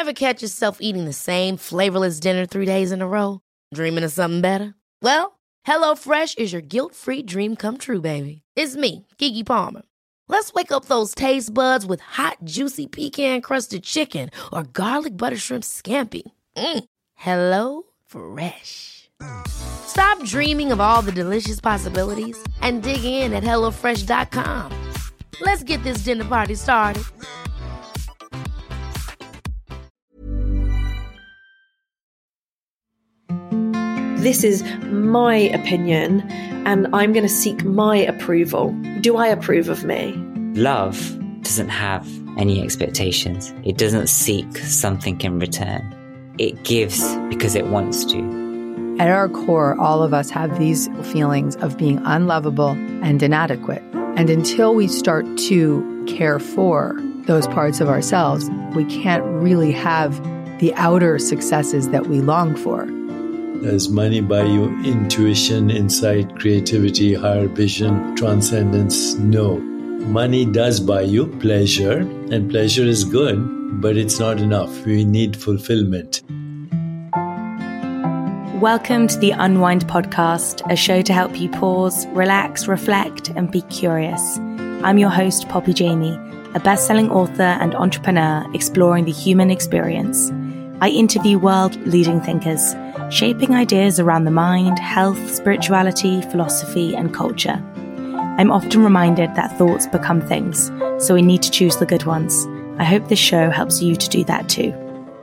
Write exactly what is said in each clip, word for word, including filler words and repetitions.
Ever catch yourself eating the same flavorless dinner three days in a row? Dreaming of something better? Well, HelloFresh is your guilt-free dream come true, baby. It's me, Keke Palmer. Let's wake up those taste buds with hot, juicy pecan-crusted chicken or garlic butter shrimp scampi. Mm. Hello Fresh. Stop dreaming of all the delicious possibilities and dig in at hello fresh dot com. Let's get this dinner party started. This is my opinion, and I'm going to seek my approval. Do I approve of me? Love doesn't have any expectations. It doesn't seek something in return. It gives because it wants to. At our core, all of us have these feelings of being unlovable and inadequate. And until we start to care for those parts of ourselves, we can't really have the outer successes that we long for. Does money buy you intuition, insight, creativity, higher vision, transcendence? No. Money does buy you pleasure, and pleasure is good, but it's not enough. We need fulfillment. Welcome to the Unwind Podcast, a show to help you pause, relax, reflect, and be curious. I'm your host, Poppy Jamie, a best-selling author and entrepreneur exploring the human experience. I interview world-leading thinkers, shaping ideas around the mind, health, spirituality, philosophy, and culture. I'm often reminded that thoughts become things, so we need to choose the good ones. I hope this show helps you to do that too.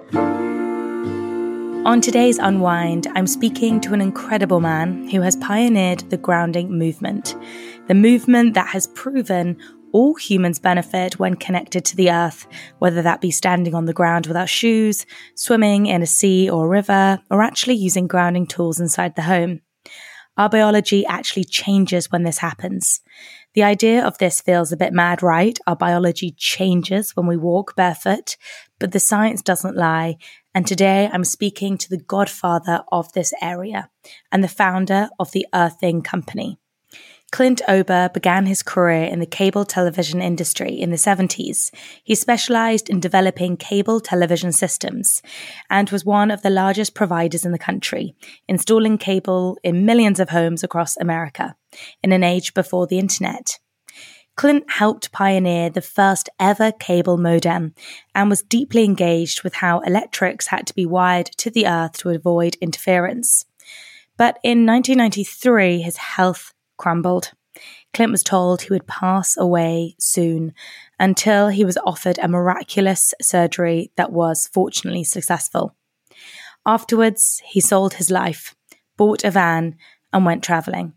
On today's Unwind, I'm speaking to an incredible man who has pioneered the grounding movement, the movement that has proven all humans benefit when connected to the earth, whether that be standing on the ground without shoes, swimming in a sea or river, or actually using grounding tools inside the home. Our biology actually changes when this happens. The idea of this feels a bit mad, right? Our biology changes when we walk barefoot, but the science doesn't lie. And today I'm speaking to the godfather of this area and the founder of the Earthing Company. Clint Ober began his career in the cable television industry in the seventies. He specialized in developing cable television systems and was one of the largest providers in the country, installing cable in millions of homes across America in an age before the internet. Clint helped pioneer the first ever cable modem and was deeply engaged with how electrics had to be wired to the earth to avoid interference. But in nineteen ninety-three, his health crumbled. Clint was told he would pass away soon until he was offered a miraculous surgery that was fortunately successful. Afterwards, he sold his life, bought a van, and went traveling.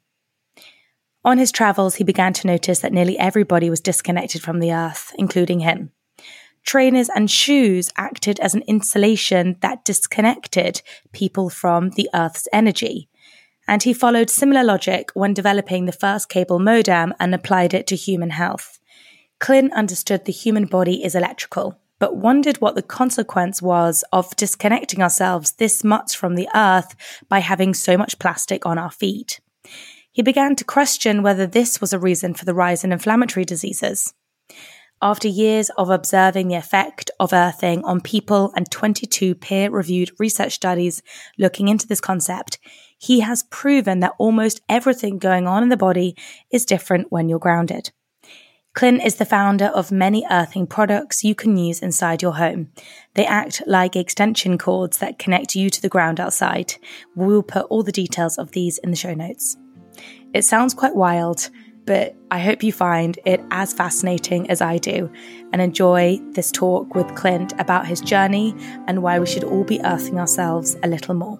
On his travels, he began to notice that nearly everybody was disconnected from the earth, including him. Trainers and shoes acted as an insulation that disconnected people from the earth's energy. And he followed similar logic when developing the first cable modem and applied it to human health. Clint understood the human body is electrical, but wondered what the consequence was of disconnecting ourselves this much from the earth by having so much plastic on our feet. He began to question whether this was a reason for the rise in inflammatory diseases. After years of observing the effect of earthing on people and twenty-two peer-reviewed research studies looking into this concept, he has proven that almost everything going on in the body is different when you're grounded. Clint is the founder of many earthing products you can use inside your home. They act like extension cords that connect you to the ground outside. We will put all the details of these in the show notes. It sounds quite wild, but I hope you find it as fascinating as I do and enjoy this talk with Clint about his journey and why we should all be earthing ourselves a little more.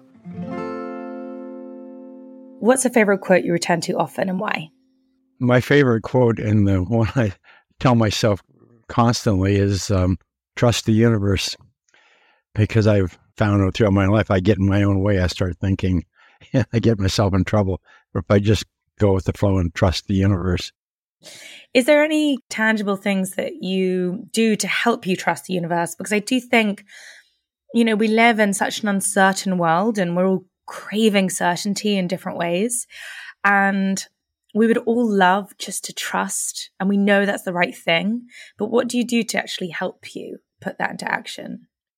What's a favorite quote you return to often and why? My favorite quote, and the one I tell myself constantly, is um, trust the universe. Because I've found out throughout my life, I get in my own way. I start thinking, I get myself in trouble. Or if I just go with the flow and trust the universe. Is there any tangible things that you do to help you trust the universe? Because I do think, you know, we live in such an uncertain world and we're all craving certainty in different ways. And we would all love just to trust, and we know that's the right thing. But what do you do to actually help you put that into action?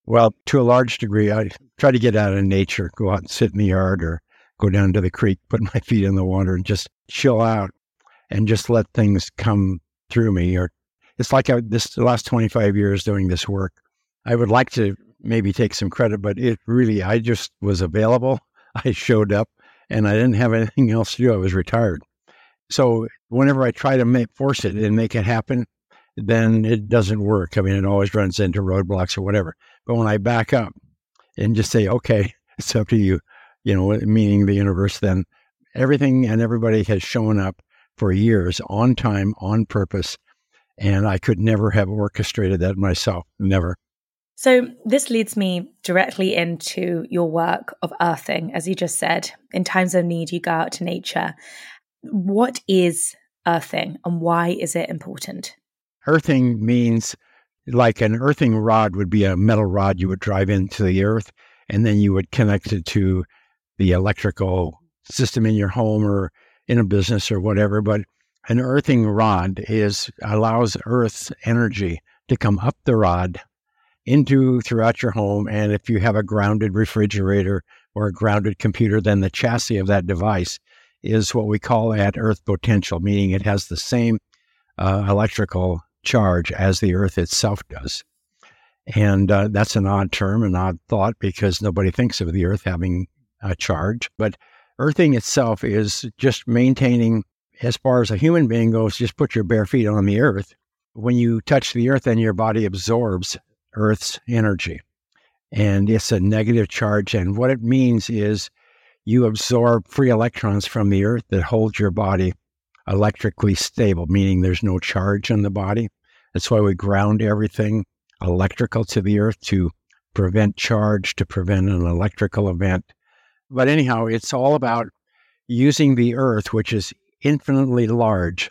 Well, to a large degree, I try to get out of nature, go out and sit in the yard or go down to the creek, put my feet in the water and just chill out and just let things come through me. Or it's like I, this the last twenty-five years doing this work. I would like to maybe take some credit, but it really, I just was available. I showed up and I didn't have anything else to do. I was retired. So whenever I try to make, force it and make it happen, then it doesn't work. I mean, it always runs into roadblocks or whatever. But when I back up and just say, okay, it's up to you, you know, meaning the universe, then everything and everybody has shown up for years on time, on purpose. And I could never have orchestrated that myself. Never. So this leads me directly into your work of earthing. As you just said, in times of need, you go out to nature. What is earthing and why is it important? Earthing means like an earthing rod would be a metal rod you would drive into the earth, and then you would connect it to the electrical system in your home or in a business or whatever. But an earthing rod is allows Earth's energy to come up the rod into throughout your home. And if you have a grounded refrigerator or a grounded computer, then the chassis of that device is what we call at earth potential, meaning it has the same uh, electrical charge as the earth itself does. And uh, that's an odd term, an odd thought, because nobody thinks of the earth having a charge. But earthing itself is just maintaining, as far as a human being goes, just put your bare feet on the earth. When you touch the earth, then your body absorbs Earth's energy. And it's a negative charge. And what it means is you absorb free electrons from the earth that hold your body electrically stable, meaning there's no charge in the body. That's why we ground everything electrical to the earth to prevent charge, to prevent an electrical event. But anyhow, it's all about using the earth, which is infinitely large,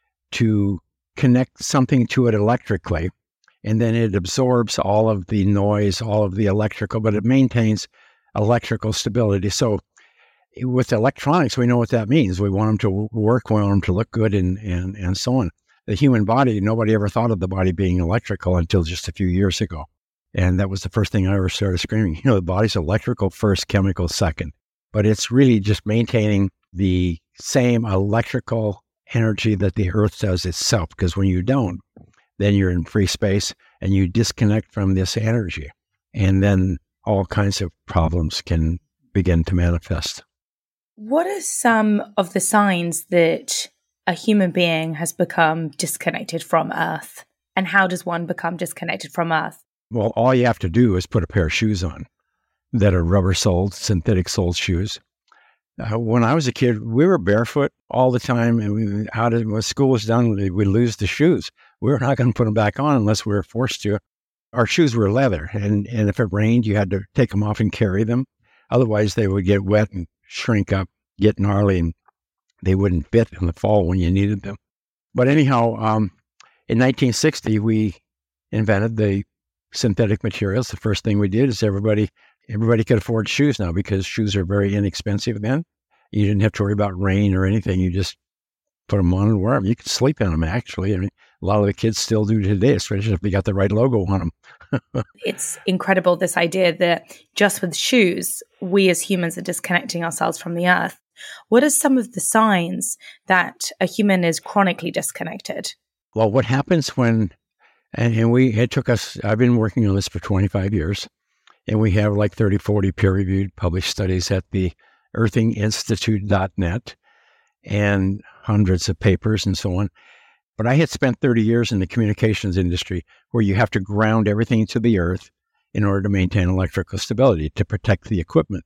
to connect something to it electrically. And then it absorbs all of the noise, all of the electrical, but it maintains electrical stability. So with electronics, we know what that means. We want them to work, we want them to look good, and, and, and so on. The human body, nobody ever thought of the body being electrical until just a few years ago. And that was the first thing I ever started screaming. You know, the body's electrical first, chemical second. But it's really just maintaining the same electrical energy that the earth does itself. Because when you don't, then you're in free space and you disconnect from this energy. And then all kinds of problems can begin to manifest. What are some of the signs that a human being has become disconnected from Earth? And how does one become disconnected from Earth? Well, all you have to do is put a pair of shoes on that are rubber-soled, synthetic-soled shoes. Uh, when I was a kid, we were barefoot all the time, and we, out of, when school was done, we would lose the shoes. We were not going to put them back on unless we were forced to. Our shoes were leather, and, and if it rained, you had to take them off and carry them. Otherwise, they would get wet and shrink up, get gnarly, and they wouldn't fit in the fall when you needed them. But anyhow, um, in nineteen sixty, we invented the synthetic materials. The first thing we did is everybody everybody could afford shoes now, because shoes are very inexpensive then. You didn't have to worry about rain or anything. You just put them on and wear them. You could sleep in them, actually. I mean, a lot of the kids still do today, especially if they got the right logo on them. It's incredible, this idea that just with shoes, we as humans are disconnecting ourselves from the earth. What are some of the signs that a human is chronically disconnected? Well, what happens when, and, and we, it took us, I've been working on this for twenty-five years, and we have like thirty, forty peer-reviewed published studies at the earthing institute dot net and hundreds of papers and so on. But I had spent thirty years in the communications industry, where you have to ground everything to the earth in order to maintain electrical stability, to protect the equipment.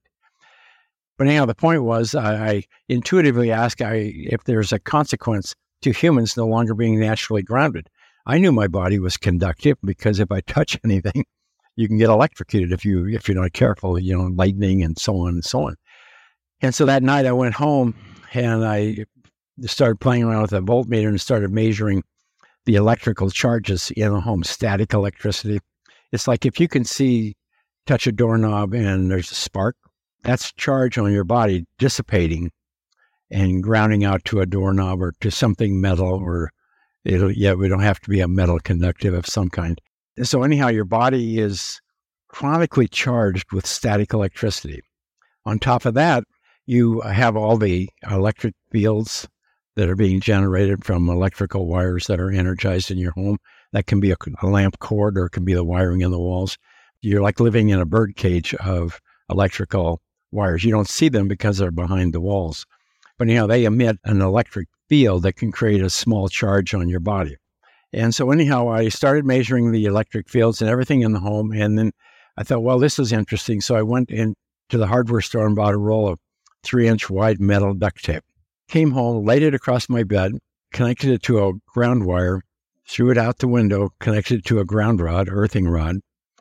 But anyhow, the point was, I, I intuitively asked I, if there's a consequence to humans no longer being naturally grounded. I knew my body was conductive, because if I touch anything, you can get electrocuted if, you, if you're not careful, you know, lightning and so on and so on. And so that night I went home and I started playing around with a voltmeter and started measuring the electrical charges in a home, static electricity. It's like if you can see, touch a doorknob and there's a spark, that's charge on your body dissipating and grounding out to a doorknob or to something metal, or it'll, yeah, we don't have to be a metal conductive of some kind. So anyhow, your body is chronically charged with static electricity. On top of that, you have all the electric fields that are being generated from electrical wires that are energized in your home. That can be a, a lamp cord, or it can be the wiring in the walls. You're like living in a birdcage of electrical wires. You don't see them because they're behind the walls. But, you know, they emit an electric field that can create a small charge on your body. And so anyhow, I started measuring the electric fields and everything in the home. And then I thought, well, this is interesting. So I went into the hardware store and bought a roll of three-inch wide metal duct tape. Came home, laid it across my bed, connected it to a ground wire, threw it out the window, connected it to a ground rod, earthing rod.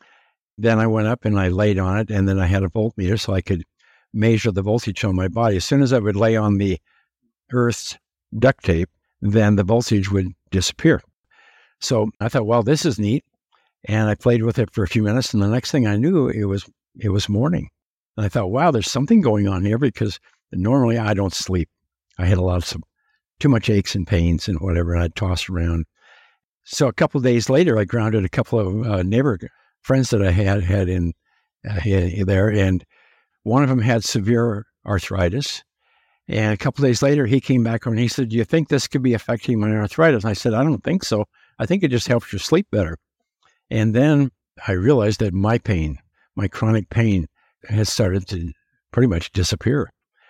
Then I went up and I laid on it, and then I had a voltmeter so I could measure the voltage on my body. As soon as I would lay on the earth's duct tape, then the voltage would disappear. So I thought, well, this is neat. And I played with it for a few minutes, and the next thing I knew, it was it was morning. And I thought, wow, there's something going on here, because normally I don't sleep. I had a lot of some, too much aches and pains and whatever, and I'd toss around. So a couple of days later, I grounded a couple of uh, neighbor friends that I had had in uh, there, and one of them had severe arthritis. And a couple of days later, he came back and he said, "Do you think this could be affecting my arthritis?" And I said, "I don't think so. I think it just helps you sleep better." And then I realized that my pain, my chronic pain, has started to pretty much disappear.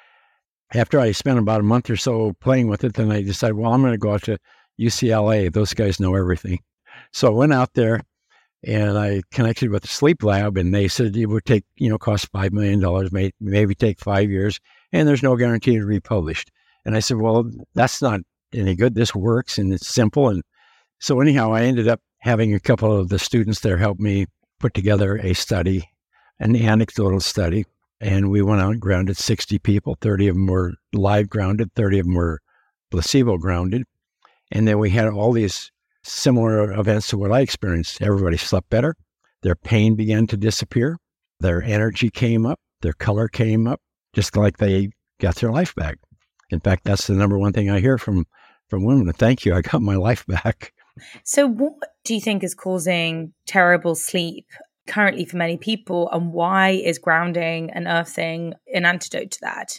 After I spent about a month or so playing with it, then I decided, well, I'm going to go out to U C L A. Those guys know everything. So I went out there and I connected with the sleep lab, and they said it would take, you know, cost five million dollars, may, maybe take five years, and there's no guarantee to be published. And I said, well, that's not any good. This works, and it's simple. And so anyhow, I ended up having a couple of the students there help me put together a study, an anecdotal study. And we went out and grounded sixty people. thirty of them were live grounded, thirty of them were placebo grounded. And then we had all these similar events to what I experienced. Everybody slept better. Their pain began to disappear. Their energy came up. Their color came up, just like they got their life back. In fact, that's the number one thing I hear from, from women. Thank you, I got my life back. So what do you think is causing terrible sleep currently for many people, and why is grounding and earthing an antidote to that?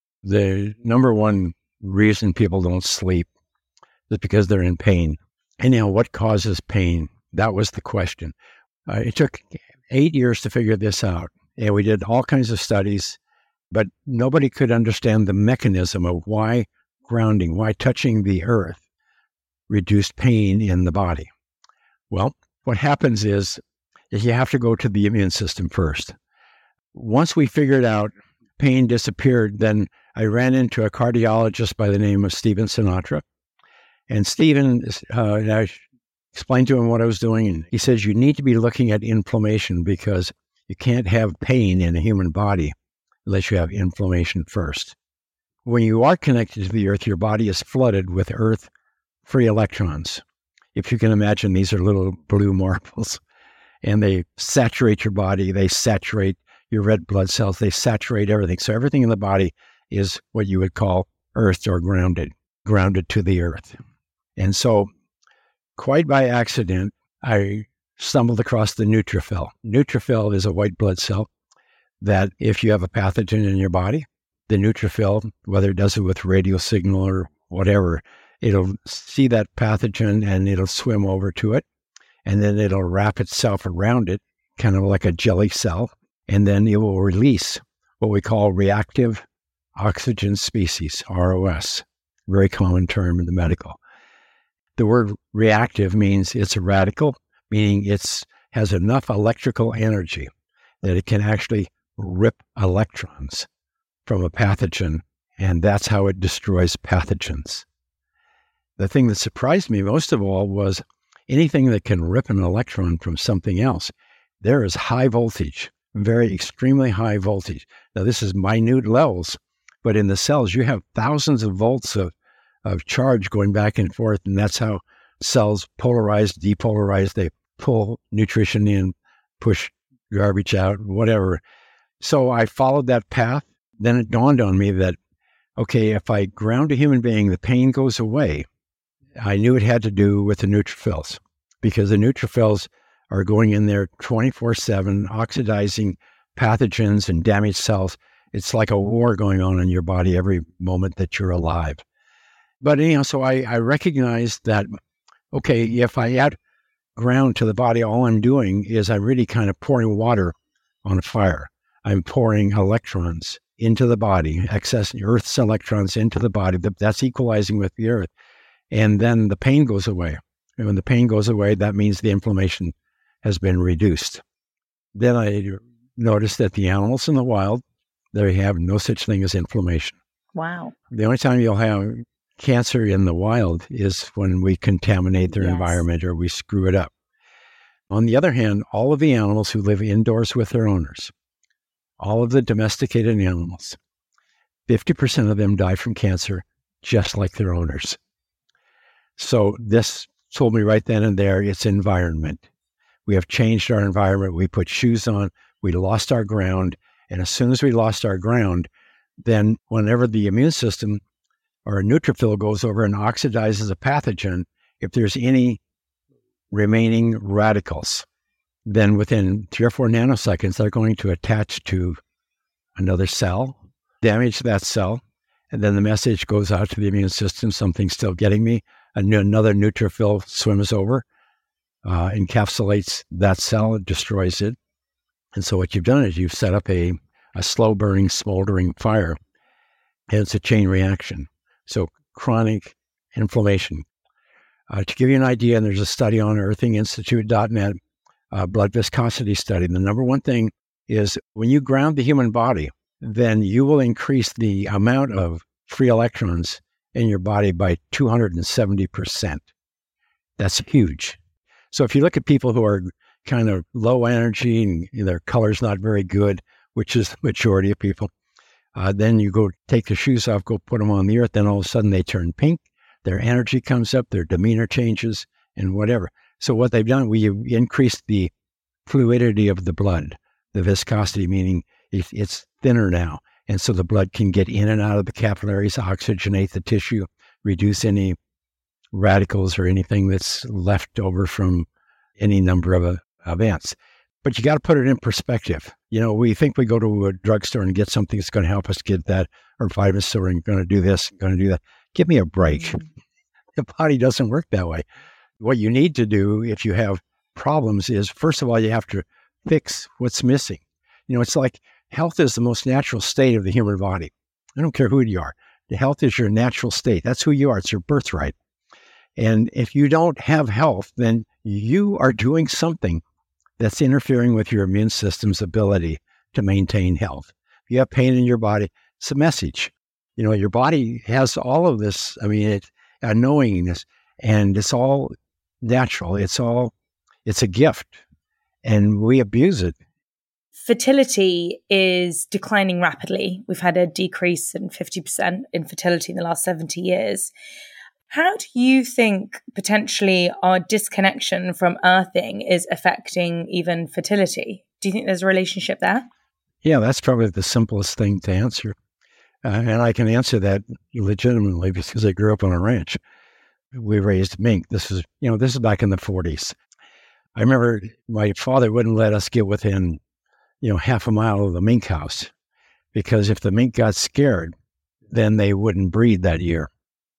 The number one reason people don't sleep is because they're in pain. Anyhow, what causes pain? That was the question. Uh, it took eight years to figure this out, and we did all kinds of studies, but nobody could understand the mechanism of why grounding, why touching the earth reduced pain in the body. Well, what happens is, is you have to go to the immune system first. Once we figured out pain disappeared, then I ran into a cardiologist by the name of Stephen Sinatra. And Stephen, uh, I explained to him what I was doing, and he says, you need to be looking at inflammation, because you can't have pain in a human body unless you have inflammation first. When you are connected to the earth, your body is flooded with earth-free electrons. If you can imagine, these are little blue marbles. And they saturate your body, they saturate your red blood cells, they saturate everything. So everything in the body is what you would call earthed or grounded, grounded to the earth. And so, quite by accident, I stumbled across the neutrophil. Neutrophil is a white blood cell that if you have a pathogen in your body, the neutrophil, whether it does it with radio signal or whatever, it'll see that pathogen and it'll swim over to it. And then it'll wrap itself around it, kind of like a jelly cell, and then it will release what we call reactive oxygen species, R O S, very common term in the medical. The word reactive means it's a radical, meaning it has enough electrical energy that it can actually rip electrons from a pathogen, and that's how it destroys pathogens. The thing that surprised me most of all was anything that can rip an electron from something else, there is high voltage, very extremely high voltage. Now, this is minute levels, but in the cells, you have thousands of volts of, of charge going back and forth, and that's how cells polarize, depolarize. They pull nutrition in, push garbage out, whatever. So I followed that path. Then it dawned on me that, okay, if I ground a human being, the pain goes away. I knew it had to do with the neutrophils, because the neutrophils are going in there twenty-four seven, oxidizing pathogens and damaged cells. It's like a war going on in your body every moment that you're alive. But, you know, so I, I recognize that, okay, if I add ground to the body, all I'm doing is I'm really kind of pouring water on a fire. I'm pouring electrons into the body, excess Earth's electrons into the body. That's equalizing with the Earth. And then the pain goes away. And when the pain goes away, that means the inflammation has been reduced. Then I noticed that the animals in the wild, they have no such thing as inflammation. Wow. The only time you'll have cancer in the wild is when we contaminate their yes. environment or we screw it up. On the other hand, all of the animals who live indoors with their owners, all of the domesticated animals, fifty percent of them die from cancer just like their owners. So this told me right then and there, it's environment. We have changed our environment. We put shoes on. We lost our ground. And as soon as we lost our ground, then whenever the immune system or a neutrophil goes over and oxidizes a pathogen, if there's any remaining radicals, then within three or four nanoseconds, they're going to attach to another cell, damage that cell, and then the message goes out to the immune system, something's still getting me. Another neutrophil swims over, uh, encapsulates that cell, destroys it. And so what you've done is you've set up a, a slow-burning, smoldering fire, and it's a chain reaction. So chronic inflammation. Uh, to give you an idea, and there's a study on earthing institute dot net, uh, blood viscosity study. The number one thing is when you ground the human body, then you will increase the amount of free electrons in your body by two hundred seventy percent. That's huge. So if you look at people who are kind of low energy and their color's not very good, which is the majority of people, uh, then you go take the shoes off, go put them on the earth, then all of a sudden they turn pink, their energy comes up, their demeanor changes, and whatever. So what they've done, we increased the fluidity of the blood, the viscosity, meaning it's thinner now. And so the blood can get in and out of the capillaries, oxygenate the tissue, reduce any radicals or anything that's left over from any number of uh, events. But you got to put it in perspective. You know, we think we go to a drugstore and get something that's going to help us get that, or vitamin store and going to do this, going to do that. Give me a break. Mm-hmm. The body doesn't work that way. What you need to do if you have problems is, first of all, you have to fix what's missing. You know, it's like health is the most natural state of the human body. I don't care who you are. The health is your natural state. That's who you are. It's your birthright. And if you don't have health, then you are doing something that's interfering with your immune system's ability to maintain health. If you have pain in your body, it's a message. You know, your body has all of this, I mean, it's a knowingness, and it's all natural. It's all, it's a gift, and we abuse it. Fertility is declining rapidly. We've had a decrease in fifty percent in fertility in the last seventy years. How do you think potentially our disconnection from earthing is affecting even fertility? Do you think there's a relationship there? Yeah, that's probably the simplest thing to answer. Uh, and I can answer that legitimately because I grew up on a ranch. We raised mink. This is, you know, this is back in the forties. I remember my father wouldn't let us get within, you know, half a mile of the mink house, because if the mink got scared, then they wouldn't breed that year.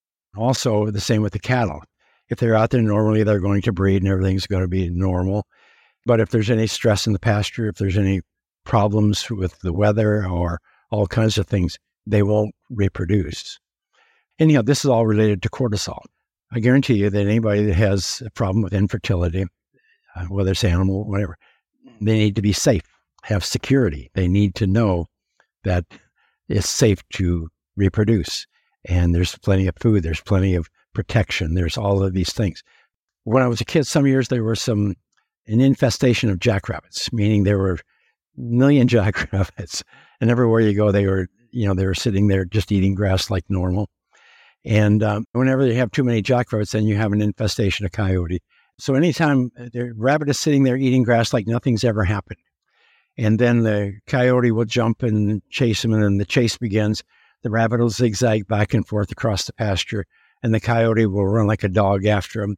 Also, the same with the cattle. If they're out there normally, they're going to breed and everything's going to be normal. But if there's any stress in the pasture, if there's any problems with the weather or all kinds of things, they won't reproduce. Anyhow, this is all related to cortisol. I guarantee you that anybody that has a problem with infertility, uh, whether it's animal, whatever, they need to be safe, have security. They need to know that it's safe to reproduce. And there's plenty of food, there's plenty of protection, there's all of these things. When I was a kid, some years there were some, an infestation of jackrabbits, meaning there were a million jackrabbits. And everywhere you go, they were, you know, they were sitting there just eating grass like normal. And um, whenever you have too many jackrabbits, then you have an infestation of coyote. So anytime the rabbit is sitting there eating grass like nothing's ever happened, and then the coyote will jump and chase him, and then the chase begins. The rabbit will zigzag back and forth across the pasture, and the coyote will run like a dog after him.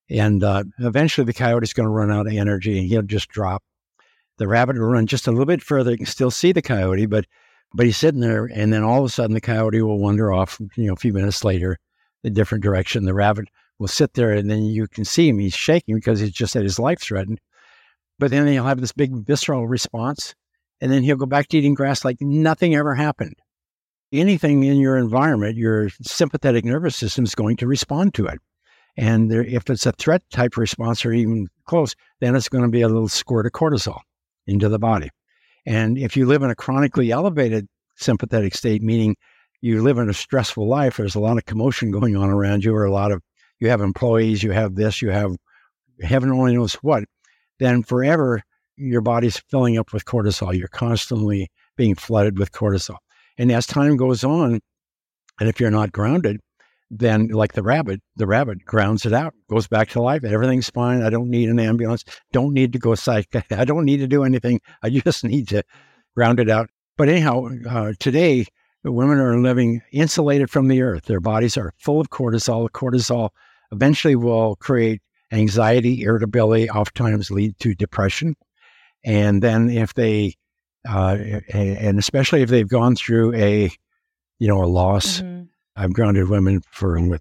And uh, eventually the coyote's going to run out of energy and he'll just drop. The rabbit will run just a little bit further. You can still see the coyote, but but he's sitting there, and then all of a sudden the coyote will wander off, you know, a few minutes later, a different direction. The rabbit will sit there, and then you can see him. He's shaking because he's just had his life threatened. But then he'll have this big visceral response, and then he'll go back to eating grass like nothing ever happened. Anything in your environment, your sympathetic nervous system is going to respond to it. And there, if it's a threat type response or even close, then it's going to be a little squirt of cortisol into the body. And if you live in a chronically elevated sympathetic state, meaning you live in a stressful life, there's a lot of commotion going on around you, or a lot of, you have employees, you have this, you have heaven only knows what, then forever your body's filling up with cortisol. You're constantly being flooded with cortisol. And as time goes on, and if you're not grounded, then like the rabbit, the rabbit grounds it out, goes back to life. Everything's fine. I don't need an ambulance. Don't need to go psych. I don't need to do anything. I just need to ground it out. But anyhow, uh, today, the women are living insulated from the earth. Their bodies are full of cortisol. Cortisol eventually will create anxiety, irritability, oftentimes lead to depression. And then if they, uh, and especially if they've gone through a, you know, a loss, mm-hmm. I've grounded women for with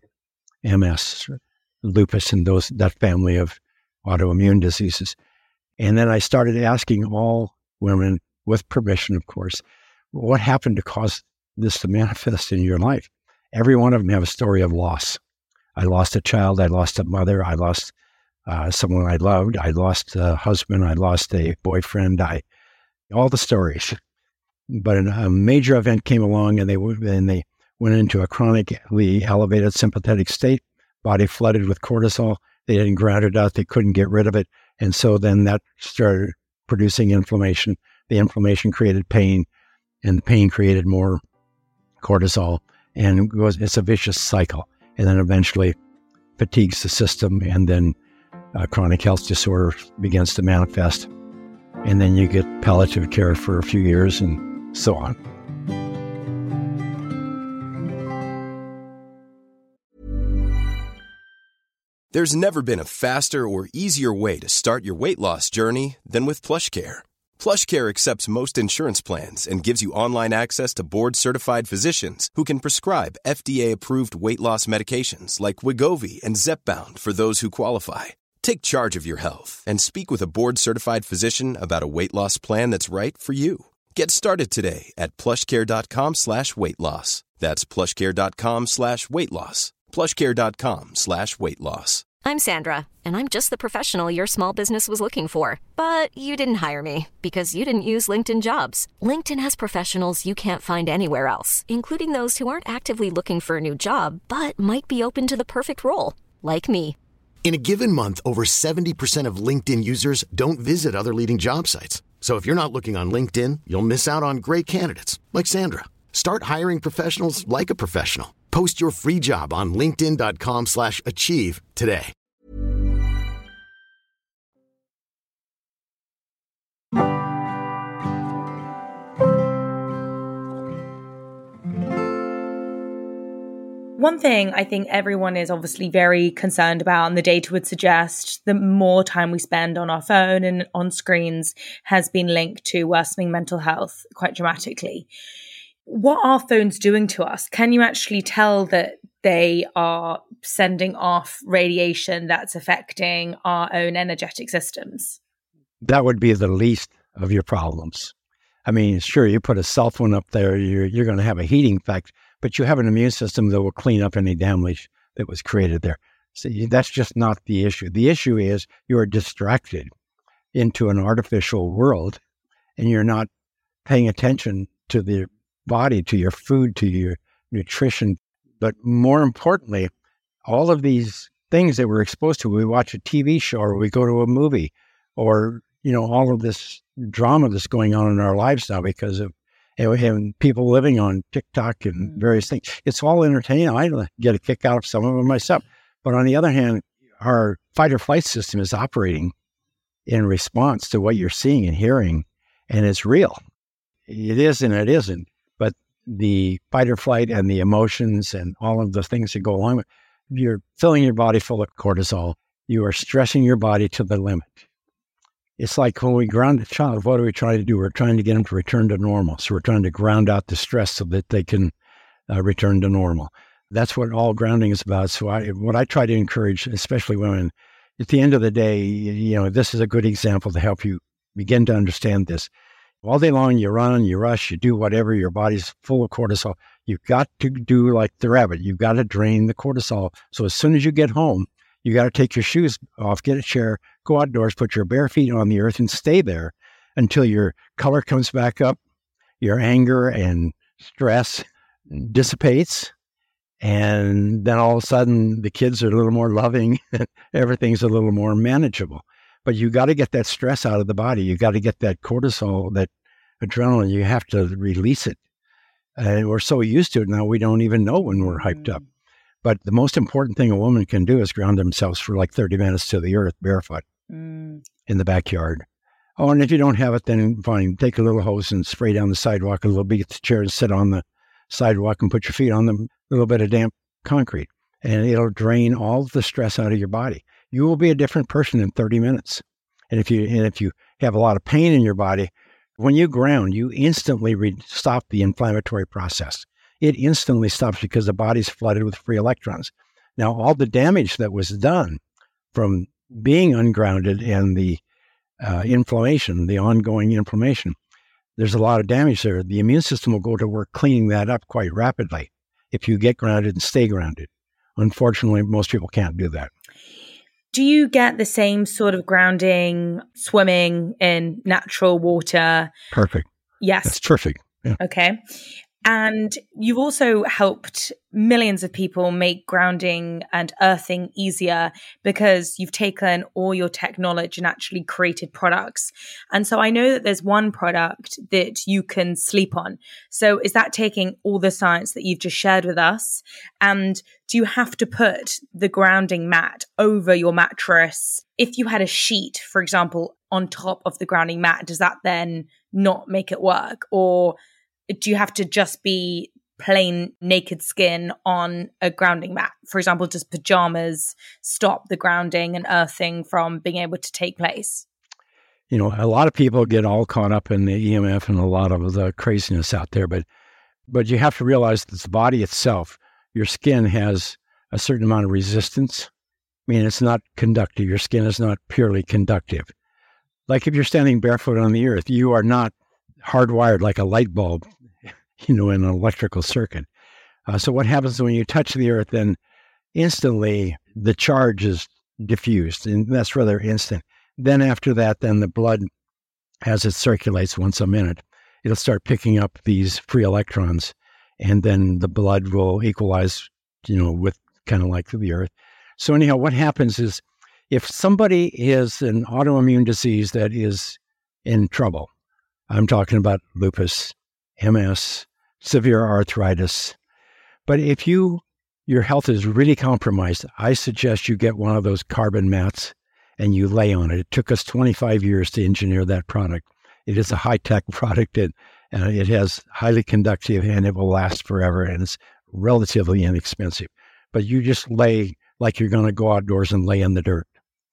M S, lupus, and those that family of autoimmune diseases. And then I started asking all women, with permission, of course, what happened to cause this to manifest in your life? Every one of them have a story of loss. I lost a child. I lost a mother. I lost uh, someone I loved. I lost a husband. I lost a boyfriend. I all the stories. But a major event came along, and they and they. went into a chronically elevated sympathetic state, body flooded with cortisol. They didn't ground it out. They couldn't get rid of it. And so then that started producing inflammation. The inflammation created pain, and the pain created more cortisol. And it goes, it's a vicious cycle. And then eventually fatigues the system, and then uh, chronic health disorder begins to manifest. And then you get palliative care for a few years and so on. There's never been a faster or easier way to start your weight loss journey than with PlushCare. PlushCare accepts most insurance plans and gives you online access to board-certified physicians who can prescribe F D A-approved weight loss medications like Wegovy and Zepbound for those who qualify. Take charge of your health and speak with a board-certified physician about a weight loss plan that's right for you. Get started today at plushcare.com slash weight loss. That's plushcare.com slash weight loss. plushcare.com slash weight loss. I'm Sandra, and I'm just the professional your small business was looking for. But you didn't hire me because you didn't use LinkedIn Jobs. LinkedIn has professionals you can't find anywhere else, including those who aren't actively looking for a new job, but might be open to the perfect role, like me. In a given month, over seventy percent of LinkedIn users don't visit other leading job sites. So if you're not looking on LinkedIn, you'll miss out on great candidates, like Sandra. Start hiring professionals like a professional. Post your free job on linkedin.com slash achieve today. One thing I think everyone is obviously very concerned about, and the data would suggest the more time we spend on our phone and on screens has been linked to worsening mental health quite dramatically. What are phones doing to us? Can you actually tell that they are sending off radiation that's affecting our own energetic systems? That would be the least of your problems. I mean, sure, you put a cell phone up there, you're, you're going to have a heating effect, but you have an immune system that will clean up any damage that was created there. So that's just not the issue. The issue is you're distracted into an artificial world, and you're not paying attention to the body, to your food, to your nutrition. But more importantly, all of these things that we're exposed to, we watch a T V show or we go to a movie, or, you know, all of this drama that's going on in our lives now because of and people living on TikTok and various things. It's all entertaining. I get a kick out of some of them myself. But on the other hand, our fight or flight system is operating in response to what you're seeing and hearing, and it's real. It is and it isn't. But the fight or flight and the emotions and all of the things that go along with, you're filling your body full of cortisol. you are stressing your body to the limit. It's like when we ground a child, what are we trying to do? We're trying to get them to return to normal. So we're trying to ground out the stress so that they can uh, return to normal. That's what all grounding is about. So I, what I try to encourage, especially women, at the end of the day, you know, this is a good example to help you begin to understand this. All day long, you run, you rush, you do whatever, your body's full of cortisol. You've got to do like the rabbit. You've got to drain the cortisol. So as soon as you get home, you got to take your shoes off, get a chair, go outdoors, put your bare feet on the earth and stay there until your color comes back up, your anger and stress dissipates. And then all of a sudden, the kids are a little more loving. Everything's a little more manageable. But you got to get that stress out of the body. You got to get that cortisol, that adrenaline. You have to release it. And we're so used to it now, we don't even know when we're hyped up. But the most important thing a woman can do is ground themselves for like thirty minutes to the earth, barefoot, mm. in the backyard. Oh, and if you don't have it, then fine. Take a little hose and spray down the sidewalk a little bit, get the chair and sit on the sidewalk and put your feet on the little bit of damp concrete. And it'll drain all the stress out of your body. You will be a different person in thirty minutes. And if you and if you have a lot of pain in your body, when you ground, you instantly re- stop the inflammatory process. It instantly stops because the body's flooded with free electrons. Now, all the damage that was done from being ungrounded and the uh, inflammation, the ongoing inflammation, there's a lot of damage there. The immune system will go to work cleaning that up quite rapidly if you get grounded and stay grounded. Unfortunately, most people can't do that. Do you get the same sort of grounding, swimming in natural water? Perfect. Yes. That's perfect. Yeah. Okay. And you've also helped millions of people make grounding and earthing easier because you've taken all your tech knowledge and actually created products. And so I know that there's one product that you can sleep on. So is that taking all the science that you've just shared with us? And do you have to put the grounding mat over your mattress? If you had a sheet, for example, on top of the grounding mat, does that then not make it work? Or do you have to just be plain naked skin on a grounding mat? For example, does pajamas stop the grounding and earthing from being able to take place? You know, a lot of people get all caught up in the E M F and a lot of the craziness out there, but but you have to realize that the body itself, your skin has a certain amount of resistance. I mean, it's not conductive. Your skin is not purely conductive. Like if you're standing barefoot on the earth, you are not hardwired like a light bulb, you know, in an electrical circuit. Uh, so what happens when you touch the earth, then instantly the charge is diffused, and that's rather instant. Then after that, then the blood, as it circulates once a minute, it'll start picking up these free electrons, and then the blood will equalize, you know, with kind of like the earth. So anyhow, what happens is if somebody is an autoimmune disease that is in trouble, I'm talking about lupus, M S, severe arthritis. But if you your health is really compromised, I suggest you get one of those carbon mats and you lay on it. It took us twenty-five years to engineer that product. It is a high-tech product, and uh, it has highly conductive, and it will last forever, and it's relatively inexpensive. But you just lay like you're going to go outdoors and lay in the dirt.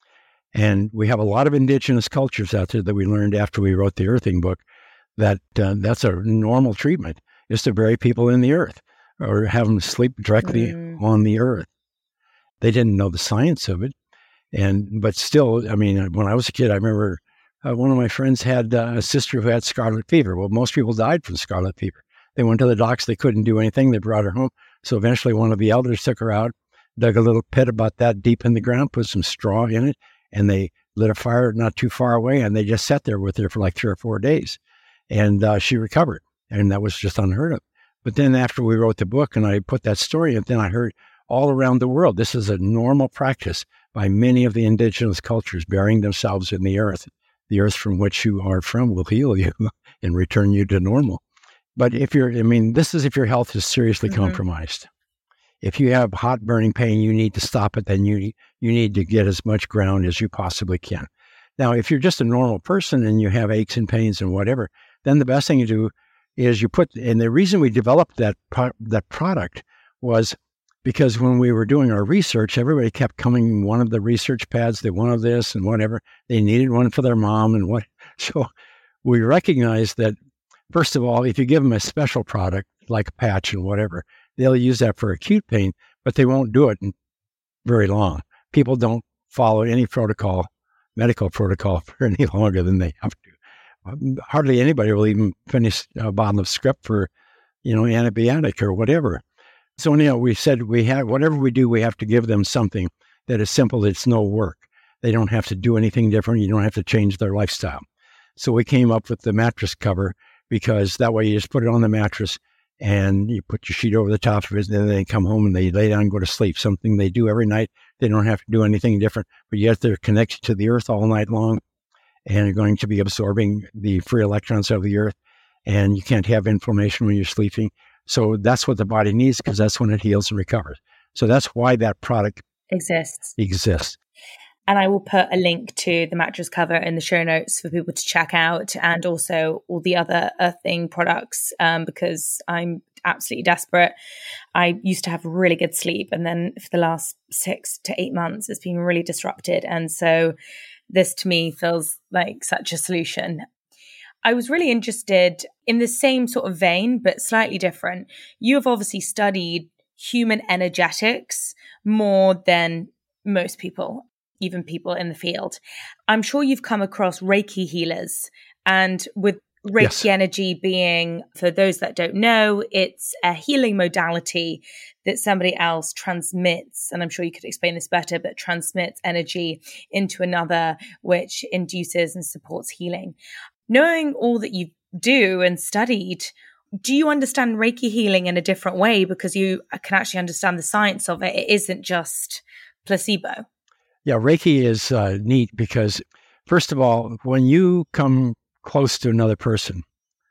And we have a lot of indigenous cultures out there that we learned after we wrote the earthing book that uh, that's a normal treatment, is to bury people in the earth or have them sleep directly mm. on the earth. They didn't know the science of it. And but still, I mean, when I was a kid, I remember uh, one of my friends had uh, a sister who had scarlet fever. Well, most people died from scarlet fever. They went to the docs. They couldn't do anything. They brought her home. So eventually one of the elders took her out, dug a little pit about that deep in the ground, put some straw in it, and they lit a fire not too far away, and they just sat there with her for like three or four days. And uh, she recovered, and that was just unheard of. But then after we wrote the book and I put that story in, then I heard all around the world, this is a normal practice by many of the indigenous cultures, burying themselves in the earth. The earth from which you are from will heal you and return you to normal. But if you're, I mean, this is if your health is seriously mm-hmm. compromised. If you have hot burning pain, you need to stop it, then you, you need to get as much ground as you possibly can. Now, if you're just a normal person and you have aches and pains and whatever, then the best thing to do is you put, and the reason we developed that pro- that product was because when we were doing our research, everybody kept coming, one of the research pads, they wanted this and whatever. They needed one for their mom and what. So we recognized that, first of all, if you give them a special product like a patch and whatever, they'll use that for acute pain, but they won't do it very long. People don't follow any protocol, medical protocol, for any longer than they have to. Hardly anybody will even finish a bottle of script for, you know, antibiotic or whatever. So anyhow, we said we have, whatever we do, we have to give them something that is simple, it's no work. They don't have to do anything different. You don't have to change their lifestyle. So we came up with the mattress cover, because that way you just put it on the mattress and you put your sheet over the top of it, and then they come home and they lay down and go to sleep, something they do every night. They don't have to do anything different, but yet they're connected to the earth all night long and are going to be absorbing the free electrons of the earth, and you can't have inflammation when you're sleeping. So that's what the body needs, because that's when it heals and recovers. So that's why that product exists. exists. And I will put a link to the mattress cover in the show notes for people to check out, and also all the other earthing products, um, because I'm absolutely desperate. I used to have really good sleep, and then for the last six to eight months, it's been really disrupted. And so this to me feels like such a solution. I was really interested in the same sort of vein, but slightly different. You have obviously studied human energetics more than most people, even people in the field. I'm sure you've come across Reiki healers, and with Reiki yes. energy being, for those that don't know, it's a healing modality that somebody else transmits, and I'm sure you could explain this better, but transmits energy into another, which induces and supports healing. Knowing all that you do and studied, do you understand Reiki healing in a different way, because you can actually understand the science of it? It isn't just placebo. Yeah, Reiki is uh, neat because, first of all, when you come close to another person,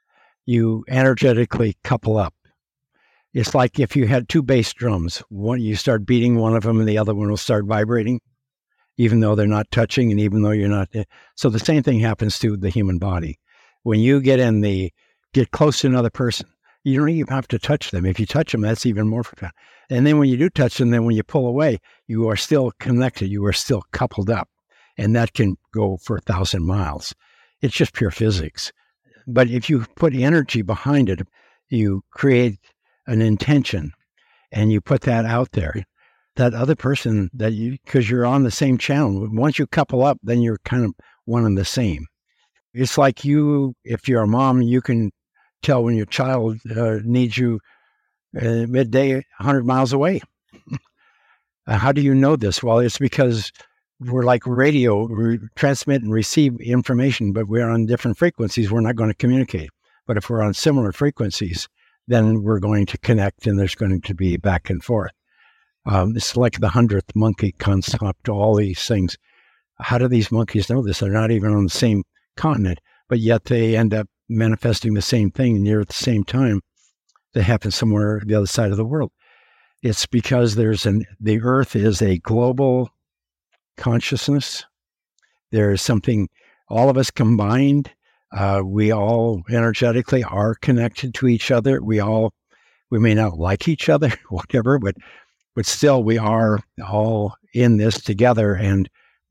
you energetically couple up. It's like if you had two bass drums, one you start beating one of them and the other one will start vibrating, even though they're not touching and even though you're not. So the same thing happens to the human body. When you get in the, get close to another person, you don't even have to touch them. If you touch them, that's even more profound. And then when you do touch them, then when you pull away, you are still connected. You are still coupled up. And that can go for a thousand miles. It's just pure physics. But if you put energy behind it, you create an intention and you put that out there. That other person that you, because you're on the same channel, once you couple up, then you're kind of one and the same. It's like you, if you're a mom, you can tell when your child uh, needs you uh, midday, one hundred miles away. uh, how do you know this? Well, it's because we're like radio, we transmit and receive information, but we're on different frequencies. We're not going to communicate. But if we're on similar frequencies, then we're going to connect and there's going to be back and forth. Um, it's like the hundredth monkey concept, all these things. How do these monkeys know this? They're not even on the same continent, but yet they end up manifesting the same thing near at the same time that happens somewhere the other side of the world. It's because there's an, the earth is a global consciousness. There is something, all of us combined, uh, we all energetically are connected to each other. We all, we may not like each other, whatever, but but still we are all in this together. And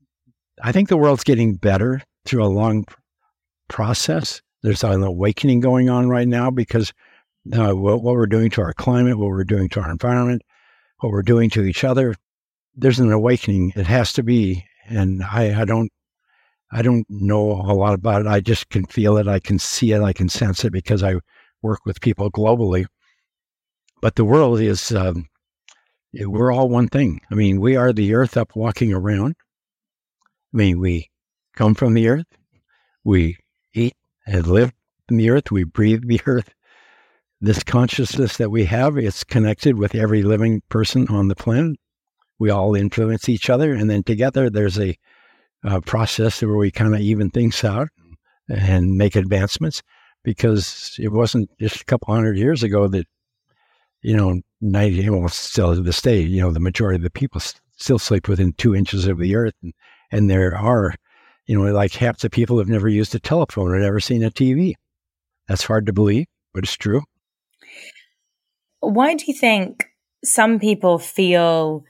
I think the world's getting better through a long process. There's an awakening going on right now because uh, what, what we're doing to our climate, what we're doing to our environment, what we're doing to each other, there's an awakening. It has to be. And I, I don't, I don't know a lot about it. I just can feel it. I can see it. I can sense it because I work with people globally. But the world is, um, we're all one thing. I mean, we are the earth up walking around. I mean, we come from the earth. We eat and live in the earth. We breathe the earth. This consciousness that we have, it's connected with every living person on the planet. We all influence each other. And then together there's a, a process where we kind of even things out and make advancements, because it wasn't just a couple hundred years ago that, you know, ninety, well, still to this day, you know, the majority of the people s- still sleep within two inches of the earth. And, and there are, you know, like half the people have never used a telephone or never seen a T V. That's hard to believe, but it's true. Why do you think some people feel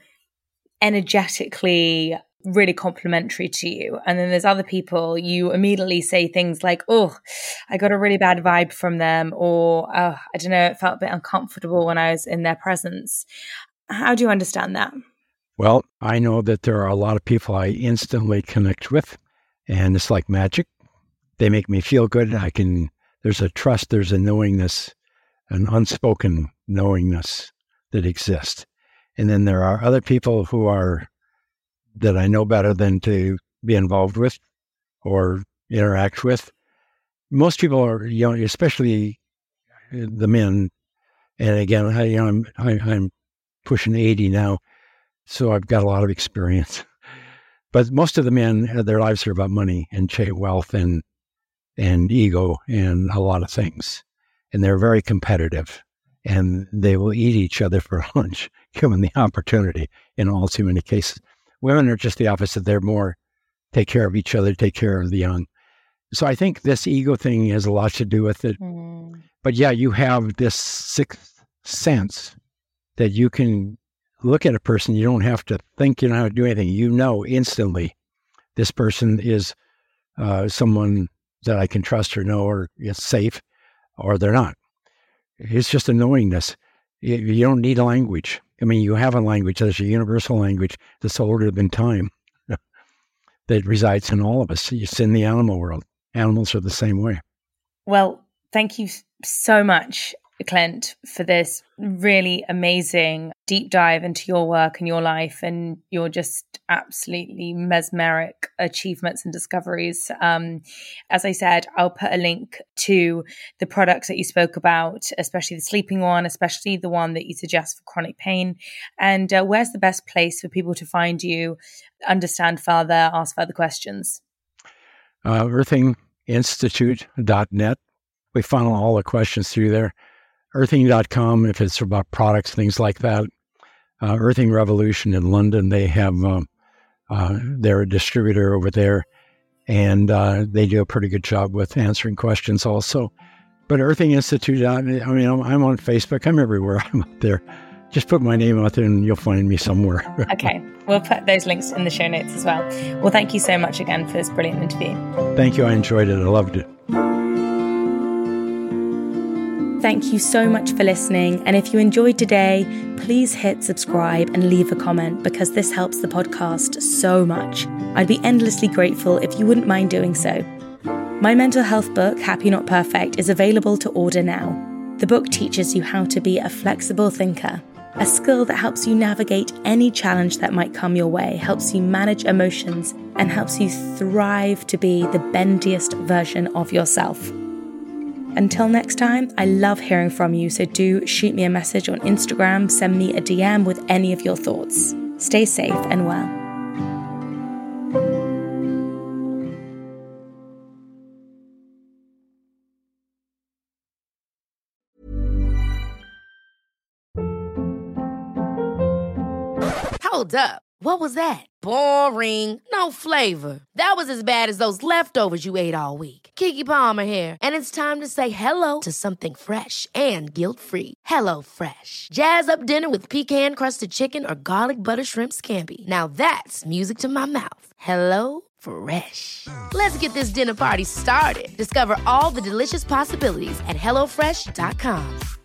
energetically really complimentary to you. And then there's other people, you immediately say things like, oh, I got a really bad vibe from them, or oh, I don't know, it felt a bit uncomfortable when I was in their presence. How do you understand that? Well, I know that there are a lot of people I instantly connect with, and it's like magic. They make me feel good. I can, there's a trust, there's a knowingness, an unspoken knowingness that exists. And then there are other people who are, that I know better than to be involved with or interact with. Most people are, you know, especially the men. And again, I, you know, I'm, I, I'm pushing eighty now, so I've got a lot of experience. But most of the men, their lives are about money and wealth and and ego and a lot of things. And they're very competitive. And they will eat each other for lunch, given the opportunity in all too many cases. Women are just the opposite. They're more take care of each other, take care of the young. So I think this ego thing has a lot to do with it. Mm. But yeah, you have this sixth sense that you can look at a person. You don't have to think, you know how to do anything. You know instantly this person is uh, someone that I can trust or know or is safe, or they're not. It's just a knowingness. You, you don't need a language. I mean, you have a language. There's a universal language that's older than time that resides in all of us. It's in the animal world. Animals are the same way. Well, thank you so much, Clint, for this really amazing deep dive into your work and your life and your just absolutely mesmeric achievements and discoveries. Um, as I said, I'll put a link to the products that you spoke about, especially the sleeping one, especially the one that you suggest for chronic pain. And uh, where's the best place for people to find you, understand further, ask further questions? Uh, earthing institute dot net. We funnel all the questions through there. earthing dot com if it's about products, things like that. Uh, Earthing Revolution in London, they have, um, uh, they're a distributor over there, and uh, they do a pretty good job with answering questions also. But Earthing Institute, I mean, I'm, I'm on Facebook. I'm everywhere. I'm out there. Just put my name out there and you'll find me somewhere. Okay. We'll put those links in the show notes as well. Well, thank you so much again for this brilliant interview. Thank you. I enjoyed it. I loved it. Thank you so much for listening. And if you enjoyed today, please hit subscribe and leave a comment, because this helps the podcast so much. I'd be endlessly grateful if you wouldn't mind doing so. My mental health book, Happy Not Perfect, is available to order now. The book teaches you how to be a flexible thinker, a skill that helps you navigate any challenge that might come your way, helps you manage emotions, and helps you thrive to be the bendiest version of yourself. Until next time, I love hearing from you, so do shoot me a message on Instagram, send me a D M with any of your thoughts. Stay safe and well. Hold up. What was that? Boring. No flavor. That was as bad as those leftovers you ate all week. Keke Palmer here, and it's time to say hello to something fresh and guilt-free. Hello Fresh. Jazz up dinner with pecan-crusted chicken or garlic butter shrimp scampi. Now that's music to my mouth. Hello Fresh. Let's get this dinner party started. Discover all the delicious possibilities at hello fresh dot com.